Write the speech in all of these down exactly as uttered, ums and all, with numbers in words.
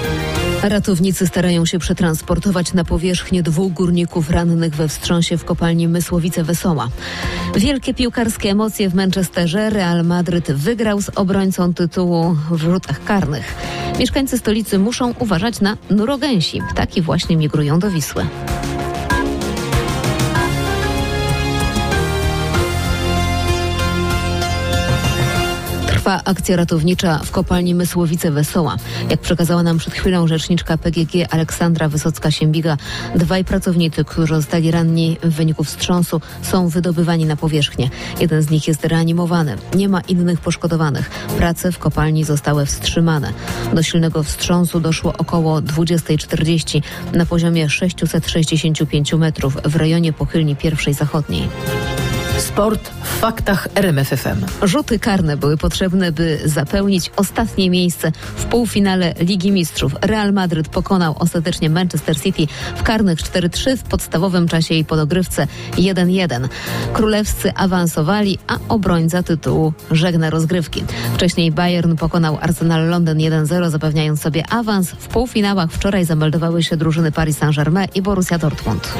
Ratownicy starają się przetransportować na powierzchnię dwóch górników rannych we wstrząsie w kopalni Mysłowice-Wesoła. Wielkie piłkarskie emocje w Manchesterze. Real Madryt wygrał z obrońcą tytułu w rzutach karnych. Mieszkańcy stolicy muszą uważać na nurogęsi. Ptaki właśnie migrują do Wisły. Trwa akcja ratownicza w kopalni Mysłowice-Wesoła. Jak przekazała nam przed chwilą rzeczniczka P G G Aleksandra Wysocka-Siembiga, dwaj pracownicy, którzy zostali ranni w wyniku wstrząsu, są wydobywani na powierzchnię. Jeden z nich jest reanimowany. Nie ma innych poszkodowanych. Prace w kopalni zostały wstrzymane. Do silnego wstrząsu doszło około dwudziesta czterdzieści na poziomie sześćset sześćdziesiąt pięć metrów w rejonie pochylni pierwszej zachodniej. Sport w faktach R M F F M. Rzuty karne były potrzebne, by zapełnić ostatnie miejsce w półfinale Ligi Mistrzów. Real Madryt pokonał ostatecznie Manchester City w karnych cztery trzy, w podstawowym czasie i podogrywce jeden jeden. Królewscy awansowali, a obrońca tytułu żegna rozgrywki. Wcześniej Bayern pokonał Arsenal Londyn jeden zero, zapewniając sobie awans. W półfinałach wczoraj zameldowały się drużyny Paris Saint-Germain i Borussia Dortmund.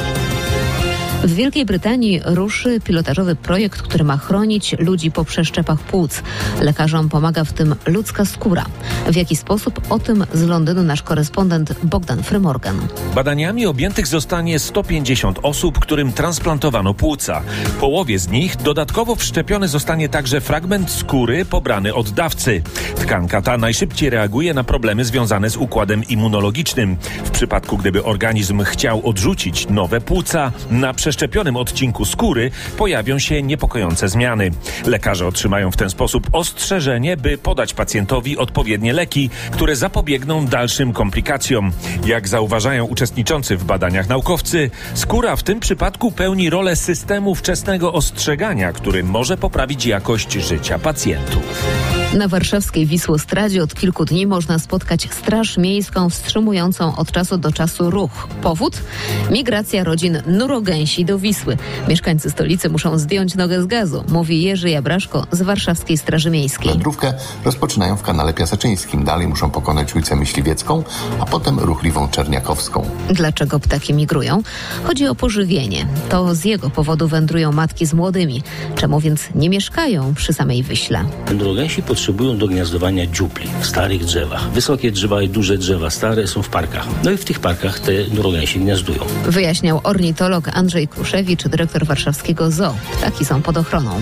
W Wielkiej Brytanii ruszy pilotażowy projekt, który ma chronić ludzi po przeszczepach płuc. Lekarzom pomaga w tym ludzka skóra. W jaki sposób? O tym z Londynu nasz korespondent Bogdan Frymorgan. Badaniami objętych zostanie sto pięćdziesiąt osób, którym transplantowano płuca. Połowie z nich dodatkowo wszczepiony zostanie także fragment skóry pobrany od dawcy. Tkanka ta najszybciej reaguje na problemy związane z układem immunologicznym. W przypadku, gdyby organizm chciał odrzucić nowe płuca, na przeszczepionym odcinku skóry pojawią się niepokojące zmiany. Lekarze otrzymają w ten sposób ostrzeżenie, by podać pacjentowi odpowiednie leki, które zapobiegną dalszym komplikacjom. Jak zauważają uczestniczący w badaniach naukowcy, skóra w tym przypadku pełni rolę systemu wczesnego ostrzegania, który może poprawić jakość życia pacjentów. Na warszawskiej Wisłostradzie od kilku dni można spotkać Straż Miejską wstrzymującą od czasu do czasu ruch. Powód? Migracja rodzin nurogęsi do Wisły. Mieszkańcy stolicy muszą zdjąć nogę z gazu, mówi Jerzy Jabraszko z Warszawskiej Straży Miejskiej. Wędrówkę rozpoczynają w kanale Piaseczyńskim. Dalej muszą pokonać ulicę Myśliwiecką, a potem ruchliwą Czerniakowską. Dlaczego ptaki migrują? Chodzi o pożywienie. To z jego powodu wędrują matki z młodymi. Czemu więc nie mieszkają przy samej Wyśle? Nurogęsi potrzebują do gniazdowania dziupli w starych drzewach. Wysokie drzewa i duże drzewa stare są w parkach. No i w tych parkach te nurogęsi gniazdują. Wyjaśniał ornitolog Andrzej Kruszewicz, dyrektor warszawskiego zoo. Ptaki są pod ochroną.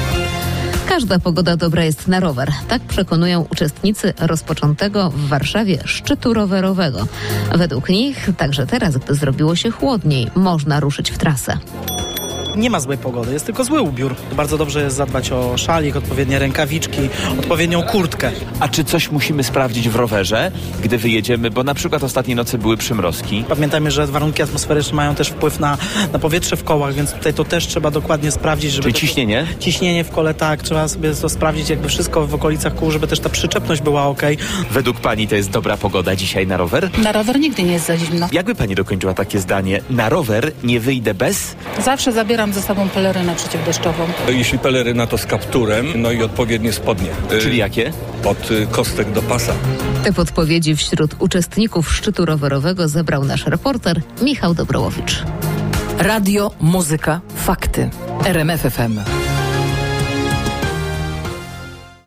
Każda pogoda dobra jest na rower. Tak przekonują uczestnicy rozpoczętego w Warszawie szczytu rowerowego. Według nich także teraz, gdy zrobiło się chłodniej, można ruszyć w trasę. Nie ma złej pogody, jest tylko zły ubiór. Bardzo dobrze jest zadbać o szalik, odpowiednie rękawiczki, odpowiednią kurtkę. A czy coś musimy sprawdzić w rowerze, gdy wyjedziemy? Bo na przykład ostatniej nocy były przymrozki. Pamiętajmy, że warunki atmosferyczne mają też wpływ na, na powietrze w kołach, więc tutaj to też trzeba dokładnie sprawdzić. Żeby Czyli ciśnienie? To, ciśnienie w kole, tak. Trzeba sobie to sprawdzić, jakby wszystko w okolicach kół, żeby też ta przyczepność była okej. Według pani to jest dobra pogoda dzisiaj na rower? Na rower nigdy nie jest za zimno. Jakby pani dokończyła takie zdanie? Na rower nie wyjdę bez? Zawsze zabieram ze sobą pelerynę przeciwdeszczową. Jeśli peleryna, to z kapturem, no i odpowiednie spodnie. Czyli jakie? Od kostek do pasa. Te podpowiedzi wśród uczestników szczytu rowerowego zebrał nasz reporter Michał Dobrołowicz. Radio, muzyka, fakty. R M F F M.